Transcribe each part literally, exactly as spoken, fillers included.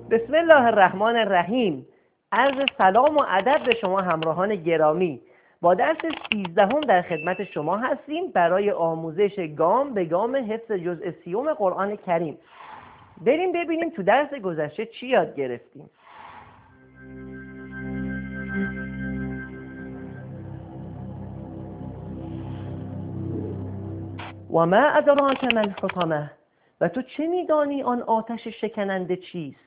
بسم الله الرحمن الرحیم. عرض سلام و ادب به شما همراهان گرامی. با درس سیزدهم در خدمت شما هستیم برای آموزش گام به گام حفظ جزء سیوم قرآن کریم. بریم ببینیم تو درس گذشته چی یاد گرفتیم. و ما ادراک ما الحطمه، و تو چه میدانی آن آتش شکننده چیست؟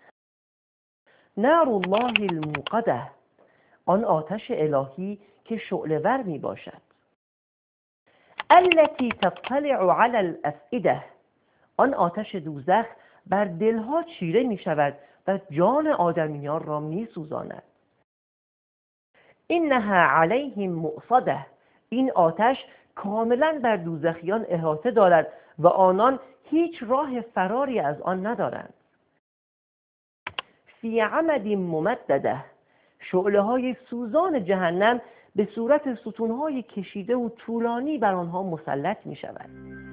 نار الله الموقده، آن آتش الهی که شعله‌ور می باشد. التي تطلع على الافئده، آن آتش دوزخ بر دلها چیره می شود و جان آدمیان را می سوزاند. اینها علیهم مؤصده، این آتش کاملا بر دوزخیان احاطه دارد و آنان هیچ راه فراری از آن ندارند. فی عمد ممدده، شعله های سوزان جهنم به صورت ستونهای کشیده و طولانی بر آنها مسلط می شود.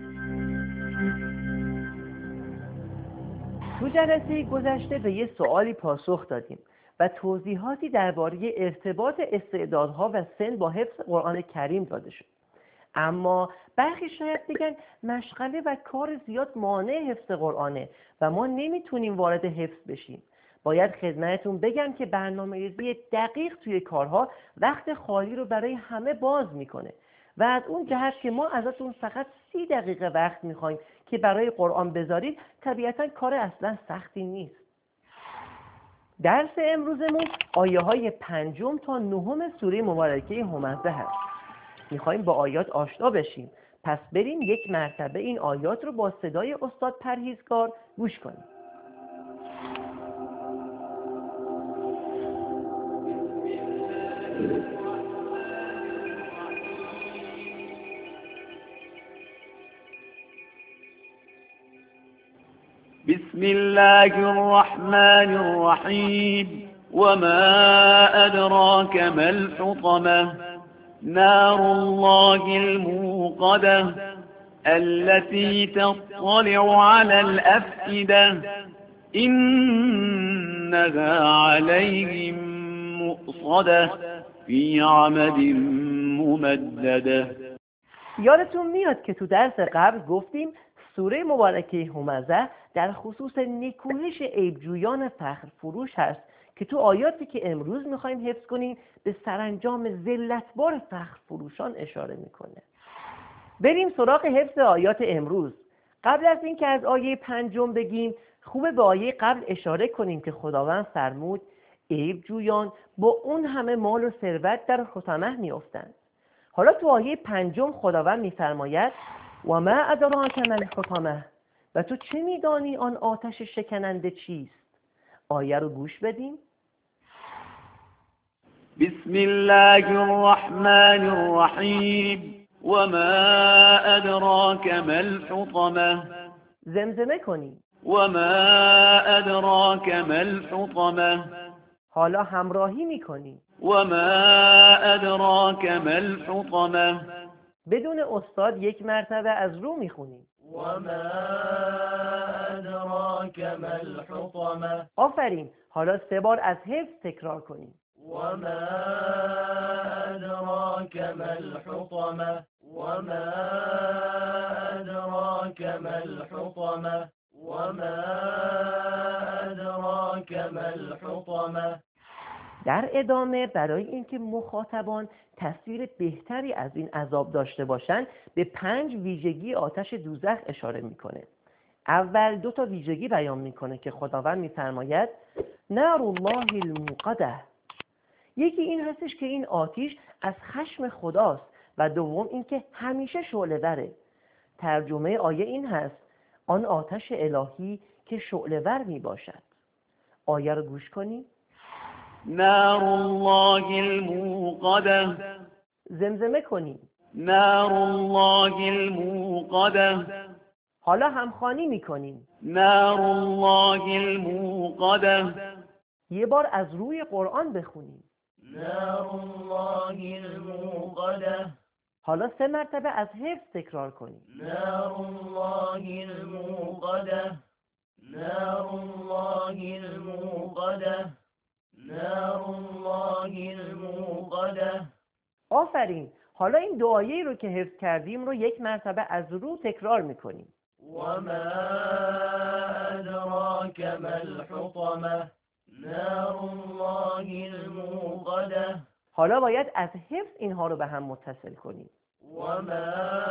تو جلسه گذشته به یه سوالی پاسخ دادیم و توضیحاتی درباره ارتباط استعدادها و سن با حفظ قرآن کریم داده شد. اما برخی شاید بگن مشغله و کار زیاد مانع حفظ قرآنه و ما نمیتونیم وارد حفظ بشیم. باید خدمتتون بگم که برنامه‌ریزی دقیق توی کارها وقت خالی رو برای همه باز میکنه و از اون جهت که ما ازتون فقط سی دقیقه وقت میخوایم که برای قرآن بذارید، طبیعتاً کار اصلا سختی نیست. درس امروزمون آیه های پنجم تا نهم سوره مبارکه همزه هست. میخوایم با آیات آشنا بشیم، پس بریم یک مرتبه این آیات رو با صدای استاد پرهیزکار گوش کنیم. بسم الله الرحمن الرحیم وما ادراک ما الحطمه نار الله الموقده التي تطلع على الافئده انها عليهم مؤصده في عمد ممدده. یادتون میاد که تو درس قبل گفتیم سوره مبارکه همزه در خصوص نیکویش عیبجویان فخر فروش هست که تو آیاتی که امروز میخوایم حفظ کنیم به سرانجام ذلتبار فخر فروشان اشاره میکنه. بریم سراغ حفظ آیات امروز. قبل از این که از آیه پنجم بگیم، خوبه به آیه قبل اشاره کنیم که خداوند فرمود عیبجویان با اون همه مال و ثروت در حطمه میافتند. حالا تو آیه پنجم خداوند میفرماید و ما ادراک ما الحطمه، و تو چه میدانی آن آتش شکننده چیست؟ آیه رو گوش بدیم. بسم الله الرحمن الرحیم وما ادراک ما الحطمه، زمزمه کنیم. وما ادراک ما الحطمه، حالا همراهی میکنیم. وما ادراک ما الحطمه، بدون استاد یک مرتبه از رو میخونیم. وما ادراک ما الحطمه. آفرین. حالا سه بار از حفظ تکرار کنیم. وما ادراک ما الحطمه. وما ادراک ما الحطمه. وما ادراک ما الحطمه. در ادامه برای اینکه مخاطبان تصویر بهتری از این عذاب داشته باشند به پنج ویژگی آتش دوزخ اشاره میکنه. اول دو تا ویژگی بیان میکنه که خداوند میفرماید نار الله الموقده. یکی این هستش که این آتش از خشم خداست و دوم این که همیشه شعله وره. ترجمه آیه این هست آن آتش الهی که شعله ور می باشد. آیه رو گوش کنیم. نار الله الموقده، زمزمه کنیم. نار الله الموقده، حالا همخوانی میکنیم. نار الله الموقده، یه بار از روی قرآن بخونیم. نار الله الموقده. حالا سه مرتبه از حفظ تکرار کنیم. نار الله الموقده. نار الله الموقدة نار الله الموقدة. آفرین. حالا این دعایی رو که حفظ کردیم رو یک مرتبه از رو تکرار میکنیم. وما أدراك ما الحطمة نار الله الموقدة. حالا باید از حفظ اینها رو به هم متصل کنیم. وما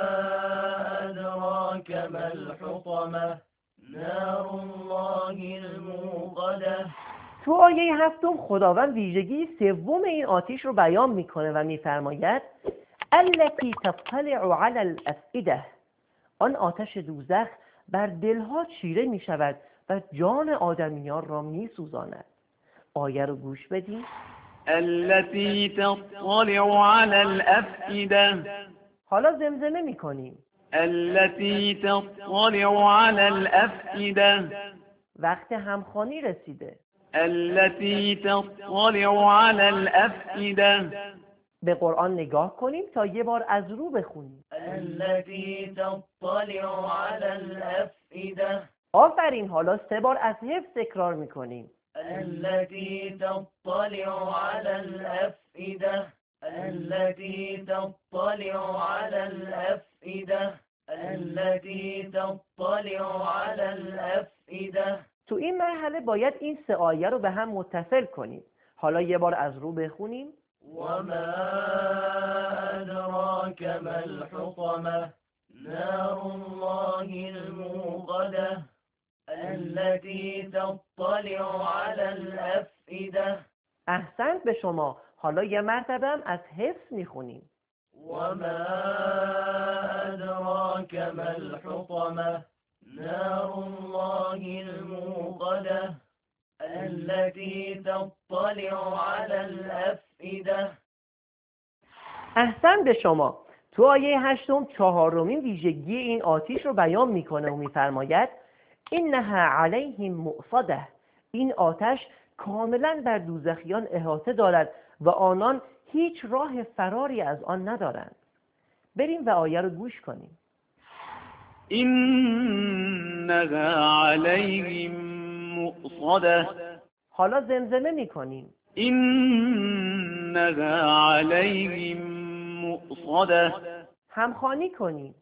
أدراك ما الحطمة نار الله الموقدة. تو آیه هفتم خداوند ویژگی سوم این آتش رو بیان میکنه و میفرماید التی تطلع علی الافئده. آن آتش دوزخ بر دلها چیره میشود و جان آدمیان را میسوزاند. آیه رو گوش بدیم. التي تطلع على الأفئدة. حالا زمزمه میکنیم. التي تطلع على الأفئدة. وقت همخوانی رسیده. التي تطلع على الأفئدة. به قرآن نگاه کنیم تا یه بار از رو بخونیم. التي تطلع على الأفئدة. آفرین. حالا سه بار از حفظ تکرار میکنیم. التي تطلع على الأفئدة. التي تطلع على الأفئدة. التي تطلع على الأفئدة. تو این مرحله باید این سه آیه رو به هم متصل کنیم. حالا یه بار از رو بخونیم. وما أدراك ما الحطمة نار الله الموقدة التي تطلع على الأفئدة. احسنت به شما. حالا یه مرتبه هم از حفظ میخونیم. وما أدراك ما الحطمة نار الله الموقدة التي تطلع على الأفئدة. احسن به شما. تو آیه هشتم چهارمین ویژگی این آتش رو بیان میکنه و میفرماید اینها علیهم مؤصده. این آتش کاملا بر دوزخیان احاطه دارد و آنان هیچ راه فراری از آن ندارند. بریم و آیه رو گوش کنیم. إنها عليهم مؤصدة. حالا زمزمه میکنیم. إنها عليهم مؤصدة. همخوانی کنیم.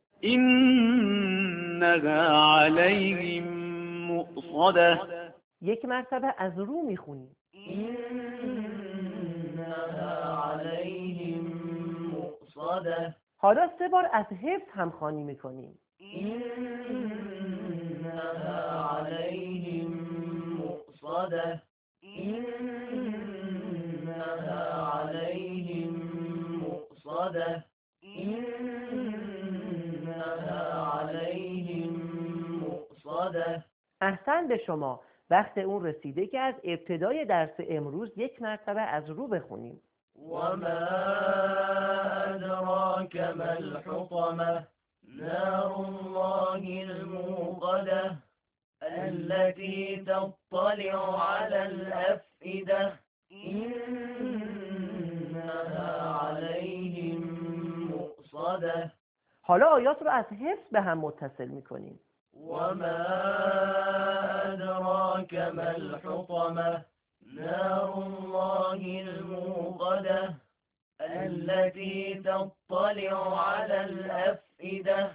إنها عليهم مؤصدة. یک مرتبه از رو میخونیم. إنها عليهم مؤصدة. حالا سه بار از حفظ همخوانی میکنیم. إنها عليهم مؤصدة. إنها عليهم مؤصدة. إنها عليهم مؤصدة. احسن به شما. وقت اون رسیده که از ابتدای درس امروز یک مرتبه از رو بخونیم. وما أدراك ما الحطمة نار الله الموقدة التي تطلع على الأفئدة. إنها عليهم مؤصدة. حالا آیات رو از حفظ به هم متصل میکنیم. وما أدراك ما الحطمة نار الله الموقدة التي تطلع على الأفئدة.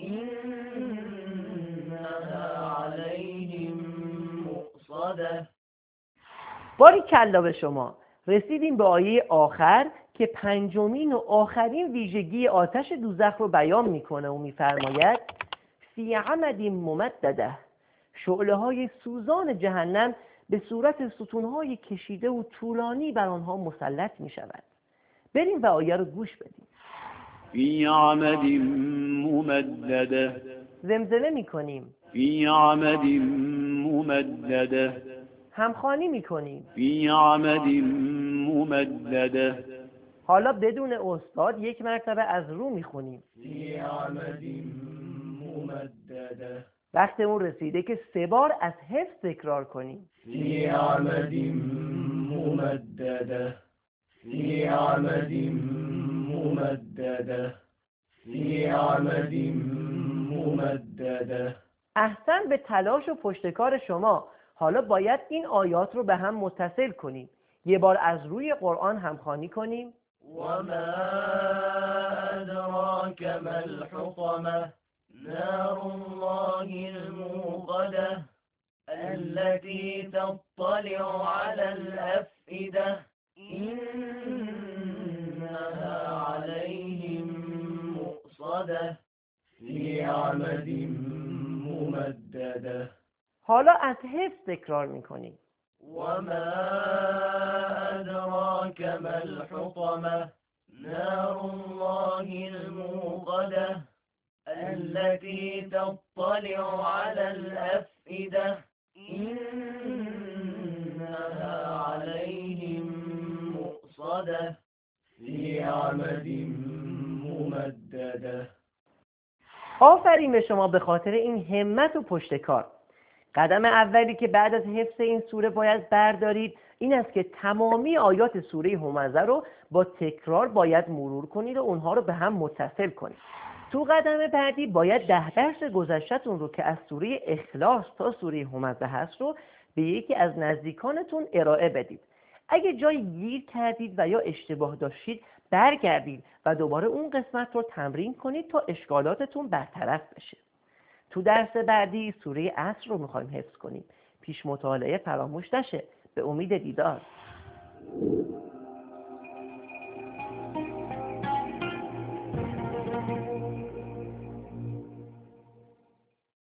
إنها عليهم مؤصدة. باری کلا به شما. رسیدیم به آیه آخر که پنجمین و آخرین ویژگی آتش دوزخ رو بیان میکنه و میفرماید فی عمد ممدده. شعله های سوزان جهنم به صورت ستونهای کشیده و طولانی بر آنها مسلط می شود. بریم و آیه رو گوش بدیم. فی عمد ممدده. زمزمه می کنیم. فی عمد ممدده. همخوانی می کنیم. فی عمد ممدده. حالا بدون استاد یک مرتبه از رو می خونیم. فی عمد ممدده. وقت اون رسیده که سه بار از حفظ تکرار کنیم. فی عمد ممدده. فی عمد ممدده. فی عمد ممدده. احسن به تلاش و پشتکار شما. حالا باید این آیات رو به هم متصل کنیم. یه بار از روی قرآن همخوانی کنیم. وما أدراك ما الحطمة نار الله الموقدة التي تطلع على الأفئدة إنها عليهم مؤصدة في عمد ممددة. حالا از حفظ تکرار میکنیم. وما أدراك ما الحطمة نار الله الموقدة التي تطلع على الأفئدة إنها عليهم مؤصدة في عمد ممددة. آفرین به شما به خاطر این همت و پشتکار. قدم اولی که بعد از حفظ این سوره باید بردارید این است که تمامی آیات سوره همزه رو با تکرار باید مرور کنید و اونها رو به هم متصل کنید. تو قدم بعدی باید ده درس گذشته‌تون رو که از سوره اخلاص تا سوره همزه هست رو به یکی از نزدیکانتون ارائه بدید. اگه جایی گیر کردید و یا اشتباه داشتید برگردید و دوباره اون قسمت رو تمرین کنید تا اشکالاتتون برطرف بشه. تو درس بعدی سوره عصر رو میخوایم حفظ کنیم. پیش مطالعه فراموش نشه. به امید دیدار.